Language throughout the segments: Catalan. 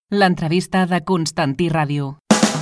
L'entrevista de Constantí Ràdio.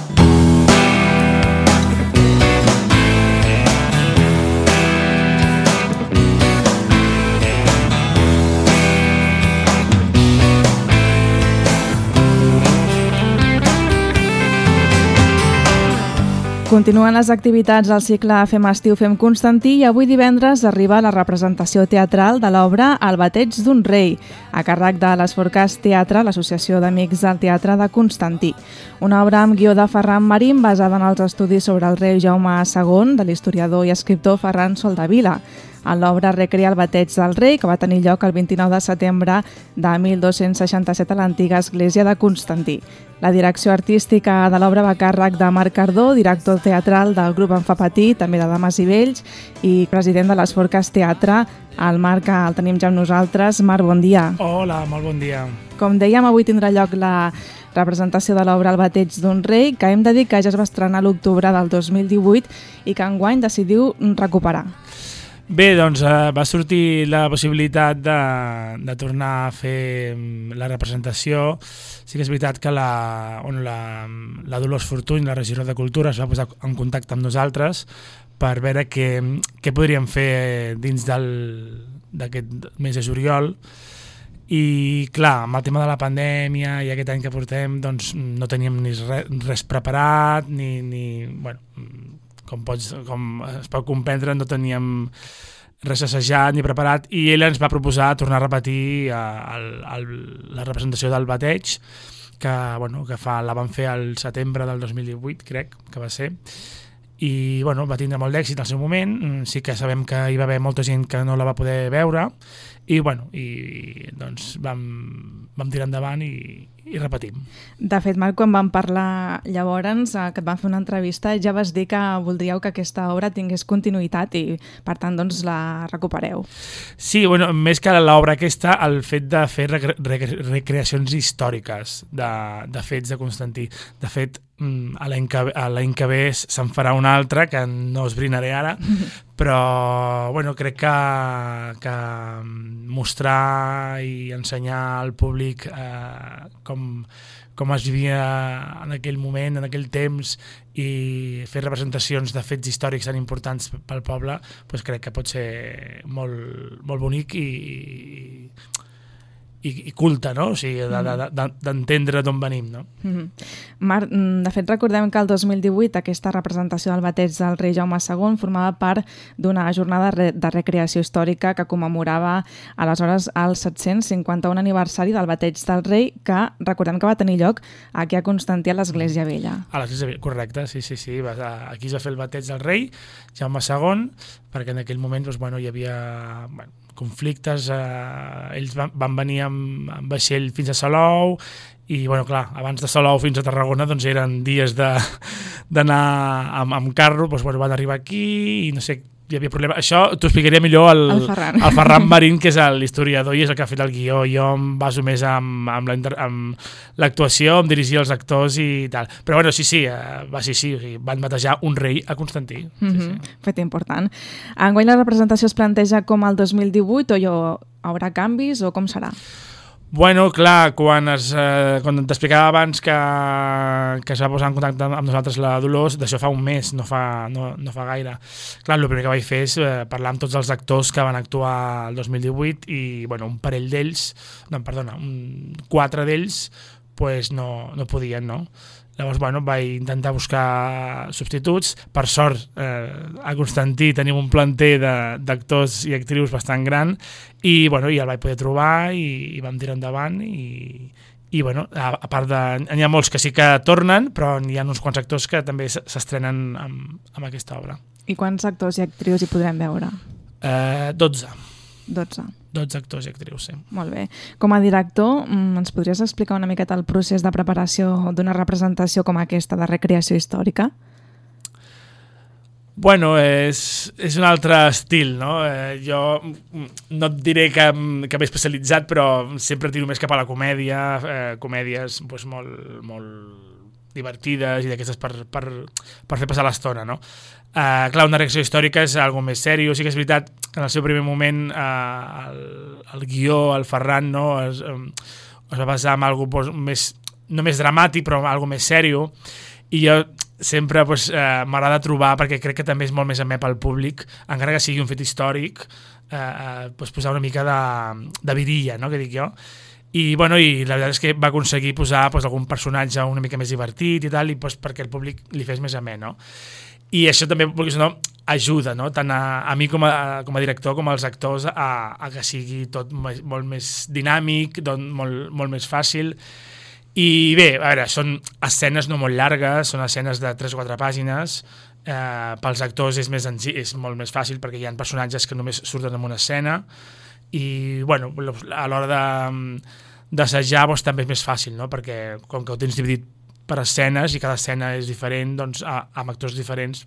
Continuen les activitats del cicle Fem Estiu, Fem Constantí i avui divendres arriba la representació teatral de l'obra El bateig d'un rei, a càrrec de l'Esforcàs Teatre, l'Associació d'Amics del Teatre de Constantí. Una obra amb guió de Ferran Marín basada en els estudis sobre el rei Jaume II de l'historiador i escriptor Ferran Soldevila. En l'obra recrea el bateig del rei, que va tenir lloc el 29 de setembre de 1267 a l'antiga església de Constantí. La direcció artística de l'obra va a càrrec de Marc Cardó, director teatral del grup En fa patir, també de Dames i Vells, i president de l'Esforcàs Teatre. El Marc el tenim ja amb nosaltres. Marc, bon dia. Hola, molt bon dia. Com dèiem, avui tindrà lloc la representació de l'obra El bateig d'un rei, que hem de dir que ja es va estrenar a l'octubre del 2018 i que enguany decidiu recuperar. Bé, doncs va sortir la possibilitat de tornar a fer la representació. Sí que és veritat que la Dolors Fortuny, la regidora de Cultura, es va posar en contacte amb nosaltres per veure què podríem fer dins d'aquest mes de juliol. I clar, amb el tema de la pandèmia i aquest any que portem, doncs no teníem ni res preparat, bueno, com es pot comprendre, no teníem res assajat ni preparat, i ell ens va proposar tornar a repetir la representació del bateig, que la vam fer al setembre del 2018, crec que va ser, i va tindre molt d'èxit al seu moment. Sí que sabem que hi va haver molta gent que no la va poder veure, i doncs vam tirar endavant i repetim. De fet, Marc, quan vam parlar llavors, que et vam fer una entrevista, ja vas dir que voldríeu que aquesta obra tingués continuïtat i, per tant, doncs la recupereu. Sí, més que l'obra aquesta, el fet de fer recreacions històriques de fets de Constantí. De fet, a l'any que ve se'n farà una altra, que no esbrinaré ara, però crec que mostrar i ensenyar al públic com es vivia en aquell moment, en aquell temps, i fer representacions de fets històrics tan importants pel poble, doncs crec que pot ser molt, molt bonic i culte, no? O sigui, d'entendre d'on venim, no? Marc, de fet, recordem que el 2018 aquesta representació del bateig del rei Jaume II formava part d'una jornada de recreació històrica que commemorava aleshores el 751 aniversari del bateig del rei, que recordem que va tenir lloc aquí a Constantí, a l'Església Vella. A l'Església Vella, correcte, sí. Aquí es va fer el bateig del rei Jaume II, perquè en aquell moment hi havia conflictes, ells van venir amb vaixell fins a Salou, i abans de Salou fins a Tarragona eren dies d'anar amb carro, van arribar aquí i no sé, hi havia problema. Això t'ho explicaria millor el Ferran Marín, que és l'historiador i és el que ha fet el guió. Jo em baso més amb l'actuació, em dirigia als actors i tal. Però sí, van batejar un rei a Constantí. Fet important. Enguany la representació es planteja com el 2018 o hi haurà canvis o com serà? Clar, quan t'explicava abans que es va posar en contacte amb nosaltres la Dolors, d'això fa un mes, no fa gaire. Clar, el primer que vaig fer és parlar amb tots els actors que van actuar el 2018 i un parell d'ells, quatre d'ells, no podien, no? Llavors, vaig intentar buscar substituts. Per sort, a Constantí tenim un planter d'actors i actrius bastant gran i el vaig poder trobar i vam tirar endavant i a part n'hi ha molts que sí que tornen, però n'hi ha uns quants actors que també s'estrenen amb aquesta obra. I quants actors i actrius hi podrem veure? 12. 12 actors i actrius, sí. Molt bé. Com a director, ens podries explicar una miqueta el procés de preparació d'una representació com aquesta de recreació històrica? És un altre estil, no? Jo no et diré que m'he especialitzat, però sempre tiro més cap a la comèdia, comèdies molt, molt divertides i d'aquestes per fer passar l'estona, no? Clar, una reacció històrica és algo més sèrio. Sí que és veritat que en el seu primer moment el guió, el Ferran, no, es va basar en algo més més dramàtic, però algo més sèrio, i jo sempre m'agrada trobar, perquè crec que també és molt més amè pel públic, encara que sigui un fet històric, posar una mica de vidilla, no?, que dic jo. I la veritat és que va aconseguir posar algun personatge una mica més divertit i tal, i perquè el públic li fes més amè, no? I això també, ajuda, no?, tant a mi com a director com als actors a que sigui tot molt més dinàmic, molt més fàcil. I bé, a veure, són escenes no molt llargues, són escenes de 3 o 4 pàgines, pels actors és molt més fàcil perquè hi ha personatges que només surten en una escena, i a l'hora d'assajar també és més fàcil, no?, perquè com que ho tens dividit per escenes i cada escena és diferent, doncs amb actors diferents,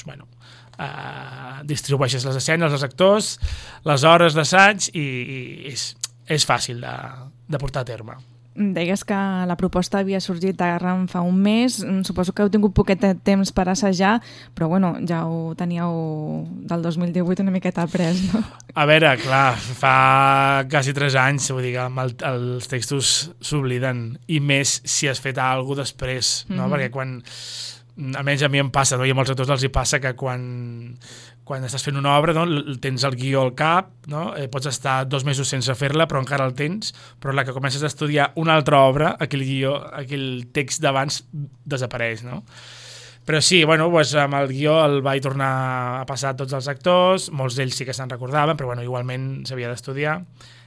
distribueixes les escenes, els actors, les hores d'assaig, i és fàcil de portar a terme. Deies que la proposta havia sorgit arran fa un mes, suposo que heu tingut poquet de temps per assajar, però ja ho teníeu del 2018 una miqueta après, no? A veure, clar, fa quasi 3 anys, vull dir que els textos s'obliden, i més si has fet alguna cosa després, no? Perquè quan, almenys a mi em passa, no? I a molts actors els hi passa que quan estàs fent una obra, no? Tens el guió al cap, no? Pots estar 2 mesos sense fer-la, però encara el tens, però la que comences a estudiar una altra obra, aquell text d'abans desapareix, no? Però sí, amb el guió el vaig tornar a passar a tots els actors, molts d'ells sí que se'n recordaven, però igualment s'havia d'estudiar,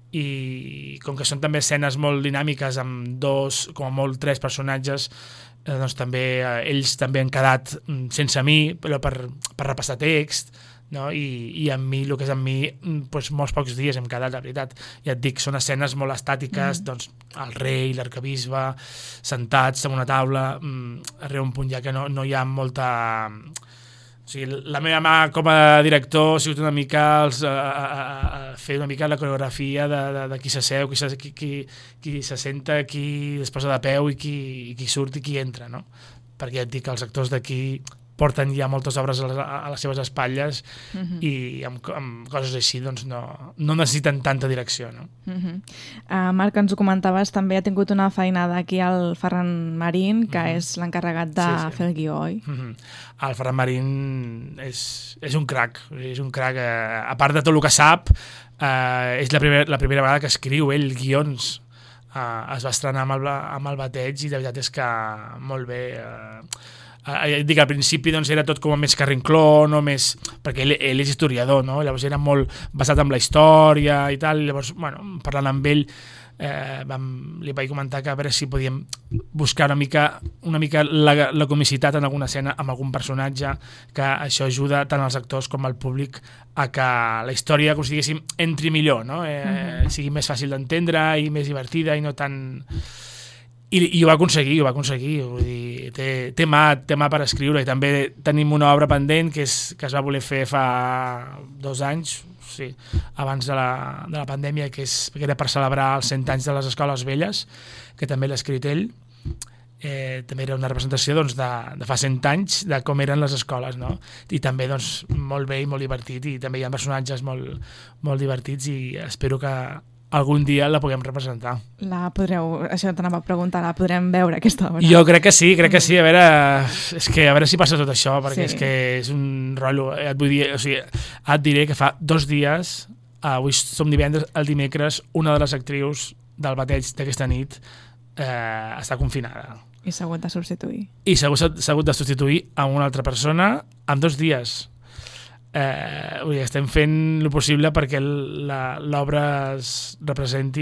i com que són també escenes molt dinàmiques amb 2, com a molt 3 personatges, doncs també ells també han quedat sense mi, però per repassar text, no? I amb mi, el que és amb mi, molts pocs dies hem quedat, la veritat. Ja et dic, són escenes molt estàtiques, doncs el rei, l'arquebisbe, sentats en una taula, arriba un punt ja que no hi ha molta... O sigui, la meva mà com a director ha sigut una mica fer una mica la coreografia de qui s'asseu, qui se senta, qui es posa de peu i qui surt i qui entra, no? Perquè ja et dic que els actors d'aquí porten ja moltes obres a les seves espatlles, i amb coses així doncs no necessiten tanta direcció, no? Marc, ens ho comentaves, també ha tingut una feinada aquí al Ferran Marín, que és l'encarregat de fer el guió, oi? El Ferran Marín és un crac, a part de tot el que sap, és la primera vegada que escriu ell guions. Es va estrenar amb el Bateig, i de veritat és que molt bé. Dic, al principi era tot com més carrincló, no més, perquè ell és historiador, no? Llavors era molt basat en la història i tal, i llavors, parlant amb ell, li vaig comentar que a veure si podíem buscar una mica la comicitat en alguna escena amb algun personatge, que això ajuda tant als actors com al públic a que la història, com si diguéssim, entri millor, no? Sigui més fàcil d'entendre i més divertida i no tan... I ho va aconseguir, vull dir, té mà per escriure, i també tenim una obra pendent que es va voler fer fa 2 anys, sí, abans de la pandèmia, que era per celebrar els 100 anys de les escoles velles, que també l'ha escrit ell. També era una representació de fa 100 anys de com eren les escoles, no? I també molt bé i molt divertit, i també hi ha personatges molt divertits, i espero que algun dia la puguem representar. Això t'anava a preguntar, la podrem veure, aquesta obra? Jo crec que sí, a veure si passa tot això, perquè és que és un rotllo, et diré que fa 2 dies, avui som divendres, el dimecres, una de les actrius del Bateig d'aquesta nit està confinada. I s'ha hagut de substituir. I s'ha hagut de substituir amb una altra persona en 2 dies. Estem fent el possible perquè l'obra es representi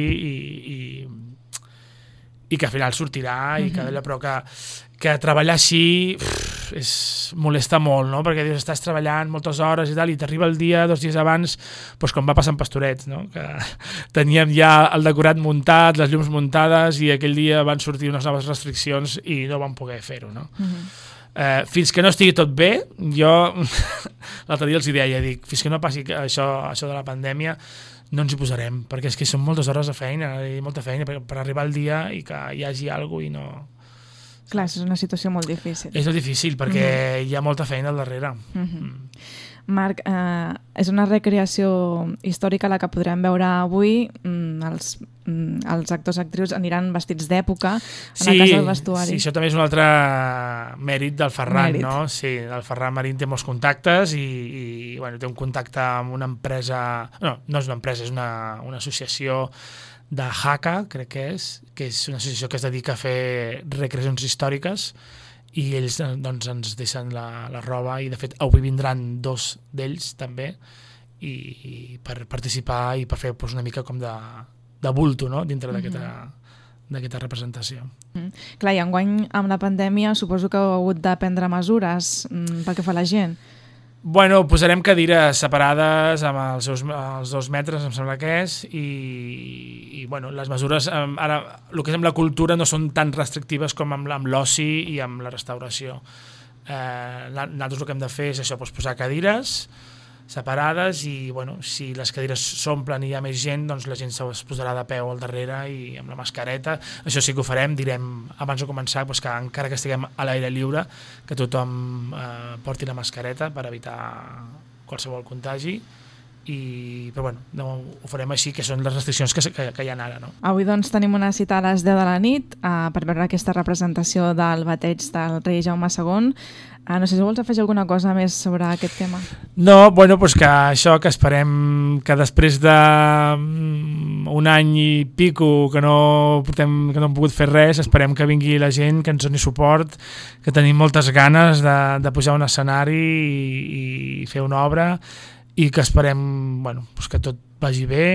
i que al final sortirà, i però que treballar així molesta molt, no? Perquè estàs treballant moltes hores i tal, i t'arriba el dia 2 dies abans, com va passar amb Pastorets, no? Que teníem ja el decorat muntat, les llums muntades, i aquell dia van sortir unes noves restriccions i no vam poder fer-ho, no? Fins que no estigui tot bé, jo l'altre dia els deia, fins que no passi això de la pandèmia no ens hi posarem, perquè és que són moltes hores de feina i molta feina per arribar al dia i que hi hagi alguna cosa i no... Clar, és una situació molt difícil. És molt difícil perquè hi ha molta feina al darrere. Marc, és una recreació històrica la que podrem veure avui. Els actors i actrius aniran vestits d'època en el cas del vestuari. Sí, això també és un altre mèrit del Ferran, no? Sí, el Ferran Marín té molts contactes i bueno, té un contacte amb una empresa... No és una empresa, és una associació de Haka, crec que és una associació que es dedica a fer recreacions històriques, i ells doncs, ens deixen la roba, i de fet avui vindran 2 d'ells també i per participar i per fer una mica com de bulto, no? Dintre d'aquesta representació. Clar, i enguany amb la pandèmia suposo que heu hagut de prendre mesures pel que fa a la gent. Bueno, posarem cadires separades amb els 2 metres, em sembla que és, i bueno, les mesures, ara, el que és amb la cultura no són tan restrictives com amb l'oci i amb la restauració. Nosaltres el que hem de fer és això, posar cadires separades i, bueno, si les cadires s'omplen i hi ha més gent, doncs la gent es posarà de peu al darrere i amb la mascareta. Això sí que ho farem, direm abans de començar que encara que estiguem a l'aire lliure, que tothom porti la mascareta per evitar qualsevol contagi. Però bueno, ho farem així, que són les restriccions que hi ha ara, no? Avui doncs tenim una cita a les 10 de la nit per veure aquesta representació del bateig del rei Jaume II. No sé si vols afegir alguna cosa més sobre aquest tema. No, bueno, doncs que això, que esperem que després d'un any i pico que no hem pogut fer res, esperem que vingui la gent, que ens doni suport, que tenim moltes ganes de pujar a un escenari i fer una obra, i que esperem, bueno, doncs que tot vagi bé,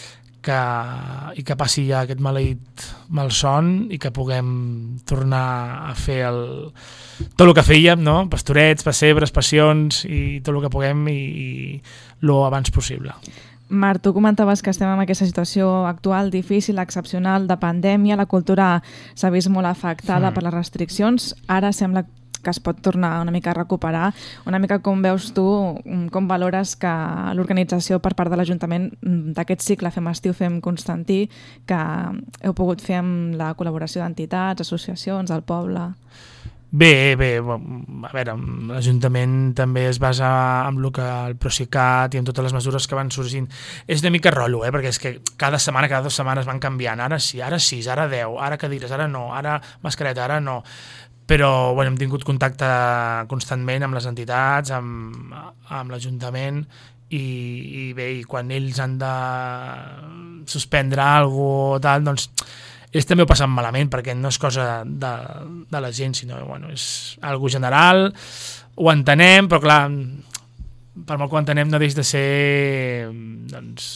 i que passi ja aquest maleït malson i que puguem tornar a fer tot el que fèiem, no? Pastorets, pessebres, passions i tot el que puguem i lo abans possible. Marc, tu comentaves que estem en aquesta situació actual difícil, excepcional, de pandèmia. La cultura s'ha vist molt afectada per les restriccions. Ara sembla que es pot tornar una mica a recuperar. Una mica com veus tu, com valores que l'organització per part de l'Ajuntament d'aquest cicle Fem Estiu, Fem Constantí, que heu pogut fer amb la col·laboració d'entitats, associacions, del poble? Bé, a veure, l'Ajuntament també es basa en el Procicat i en totes les mesures que van sorgint. És una mica rotllo, perquè és que cada 2 setmanes van canviant. Ara sí, ara 6, ara 10, ara cadires, ara no, ara mascareta, ara no. Però bueno, hem tingut contacte constantment amb les entitats, amb l'Ajuntament, i bé, i quan ells han de suspendre alguna cosa, doncs ells també ho passen malament, perquè no és cosa de la gent, sinó bueno, és algo general, ho entenem, però clar, per molt que ho entenem no deix de ser, doncs,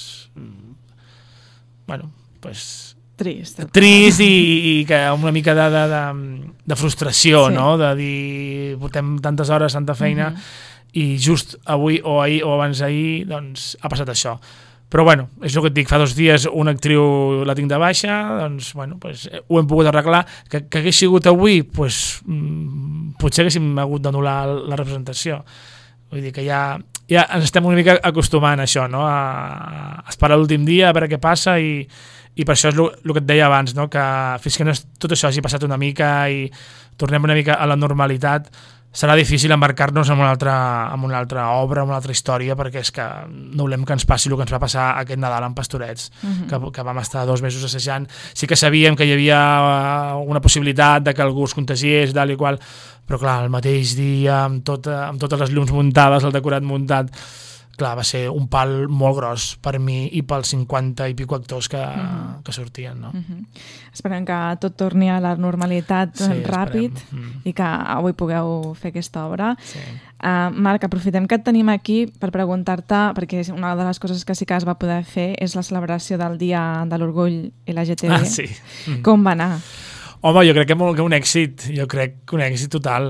bueno, doncs trist i que una mica de frustració, sí. No? De dir, portem tantes hores, tanta feina, i just avui o ahir o abans d'ahir doncs ha passat això. Però bueno, és el que et dic, fa 2 dies una actriu la tinc de baixa, doncs bueno, pues, ho hem pogut arreglar. Que hagués sigut avui, pues, potser haguéssim hagut d'anul·lar la representació. Vull dir que ja ens estem una mica acostumant a això, no? A esperar l'últim dia, a veure què passa, i per això és el que et deia abans, no? Que fins que tot això hagi passat una mica i tornem una mica a la normalitat, serà difícil embarcar-nos en una altra obra, en una altra història, perquè és que no volem que ens passi el que ens va passar aquest Nadal amb Pastorets, que vam estar 2 mesos assajant. Sí que sabíem que hi havia una possibilitat de que algú es contagiés, tal i qual, però clar, el mateix dia, amb totes les llums muntades, el decorat muntat, clar, va ser un pal molt gros per mi i pels 50 i pico actors que sortien, no? Esperem que tot torni a la normalitat ràpid i que avui pugueu fer aquesta obra. Sí. Marc, aprofitem que et tenim aquí per preguntar-te, perquè una de les coses que sí que es va poder fer és la celebració del Dia de l'Orgull LGTB. Sí. Com va anar? Home, jo crec que un èxit, un èxit total.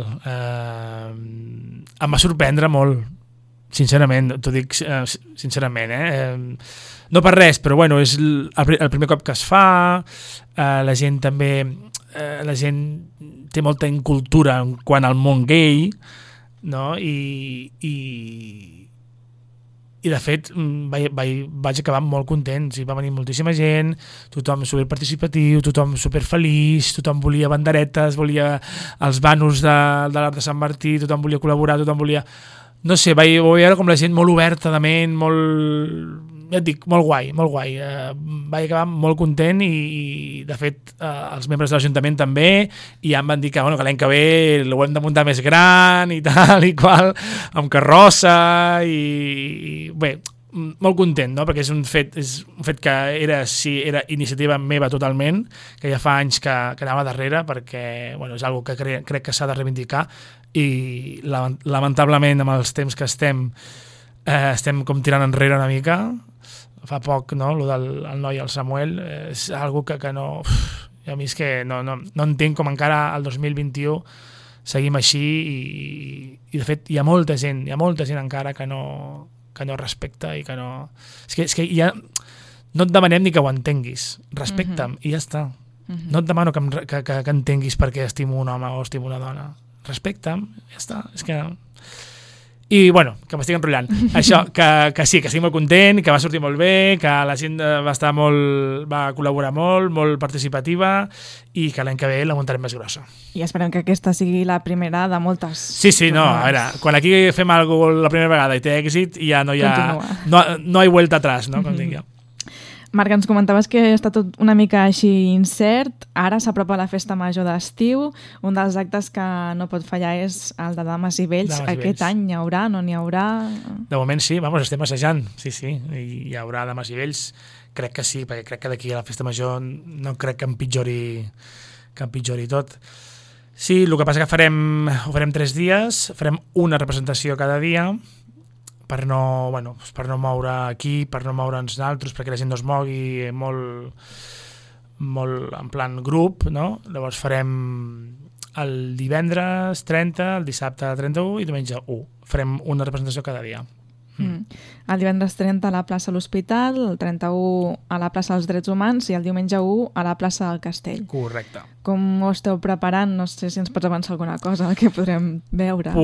Em va sorprendre molt, sincerament, t'ho dic sincerament, no per res, però bueno, és el primer cop que es fa, la gent també, la gent té molta incultura en quant al món gay, no? I de fet vaig acabar molt contents, i va venir moltíssima gent, tothom superparticipatiu, tothom superfeliç, tothom volia banderetes, volia els banos de l'Arc de Sant Martí, tothom volia col·laborar, tothom volia... no sé, vaig veure com la gent molt oberta de ment, ja et dic, molt guai, molt guai. Vaig acabar molt content i de fet, els membres de l'Ajuntament també, i ja em van dir que l'any que ve ho hem de muntar més gran i tal i qual, amb carrossa i bé, molt content, no? Perquè és un fet que era iniciativa meva totalment, que ja fa anys que anava darrere, perquè és algo que crec que s'ha de reivindicar i lamentablement amb els temps que estem com tirant enrere una mica. Fa poc, no? Lo del noi, el Samuel, és algo que no... A mi és que no entenc com encara al 2021 seguim així i de fet hi ha molta gent encara que no respecta i que no... És que ja no et demanem ni que ho entenguis. Respecta'm i ja està. No et demano que entenguis per què estimo un home o estimo una dona. Respecta'm, ja està. És que... I, que m'estic enrotllant. Això, que sí, que estic molt content, que va sortir molt bé, que la gent va col·laborar molt participativa i que l'any que ve la muntarem més grossa. I esperem que aquesta sigui la primera de moltes. Sí, no, a veure, quan aquí fem alguna cosa la primera vegada i té èxit, ja no hi ha... No hi ha vuelta atrás, no? Com dic jo. Marc, ens comentaves que està tot una mica així incert. Ara s'apropa la festa major d'estiu. Un dels actes que no pot fallar és el de Dames i Vells. Aquest any n'hi haurà, no n'hi haurà? De moment sí, estem assajant. Sí, hi haurà Dames i Vells. Crec que sí, perquè crec que d'aquí a la festa major no crec que empitjori tot. Sí, el que passa que ho farem 3 dies, farem una representació cada dia, per no moure aquí, per no moure'ns naltros, perquè la gent no es mogui molt en plan grup, no? Llavors farem el divendres 30, el dissabte 31 i diumenge 1. Farem una representació cada dia. El divendres 30 a la plaça de l'Hospital, el 31 a la plaça dels Drets Humans i el diumenge 1 a la plaça del Castell. Correcte. Com ho esteu preparant? No sé si ens pots avançar alguna cosa que podrem veure.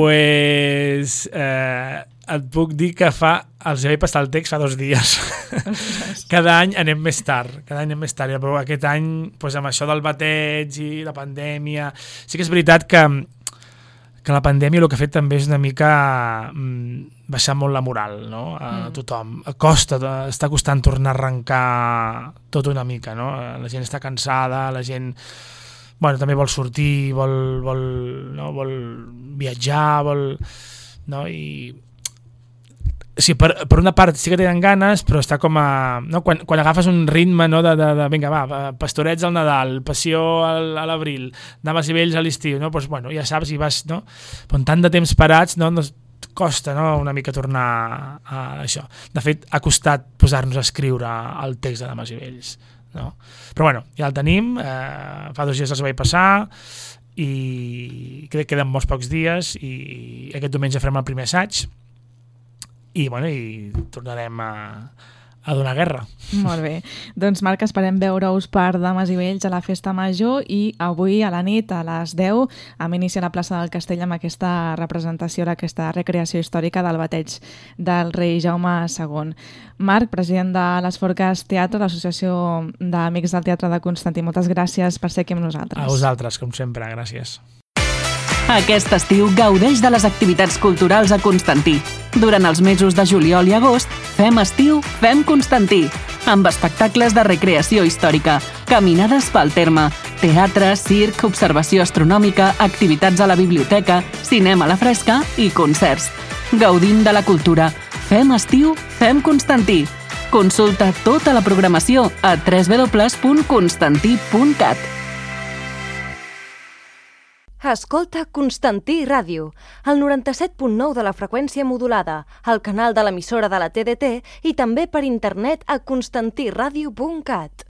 Et puc dir que els vaig passar el text fa 2 dies. Cada any anem més tard, però aquest any, amb això del bateig i la pandèmia, sí que és veritat que la pandèmia el que ha fet també és una mica baixar molt la moral, no? A tothom. Està costant tornar a arrencar tot una mica, no? La gent està cansada, la gent també vol sortir, vol viatjar, no? I sí, per una part sí que tenen ganes, però està com a... No? Quan agafes un ritme, no, de vinga, va, pastorets al Nadal, passió a l'abril, Dames i Vells a l'estiu, no? Pues, ja saps i vas, no? Però tant de temps parats, no? Costa, no? Una mica tornar a això. De fet, ha costat posar-nos a escriure el text de Dames i Vells, no? Però ja el tenim, fa 2 dies els vaig passar i crec que queden molts pocs dies i aquest diumenge farem el primer assaig i tornarem a donar guerra. Molt bé. Doncs Marc, esperem veure-us per Dames i Vells a la Festa Major i avui a la nit a les 10 amb inici a la plaça del Castell amb aquesta representació, aquesta recreació històrica del bateig del rei Jaume II. Marc, president de les Forques Teatre, l'Associació d'Amics del Teatre de Constantí, moltes gràcies per ser aquí amb nosaltres. A vosaltres, com sempre, gràcies. Aquest estiu gaudeix de les activitats culturals a Constantí. Durant els mesos de juliol i agost, fem estiu, fem Constantí, amb espectacles de recreació històrica, caminades pel terme, teatre, circ, observació astronòmica, activitats a la biblioteca, cinema a la fresca i concerts. Gaudim de la cultura. Fem estiu, fem Constantí. Consulta tota la programació a www.constantí.cat. Escolta Constantí Ràdio, el 97.9 de la freqüència modulada, al canal de l'emissora de la TDT i també per internet a constantiradio.cat.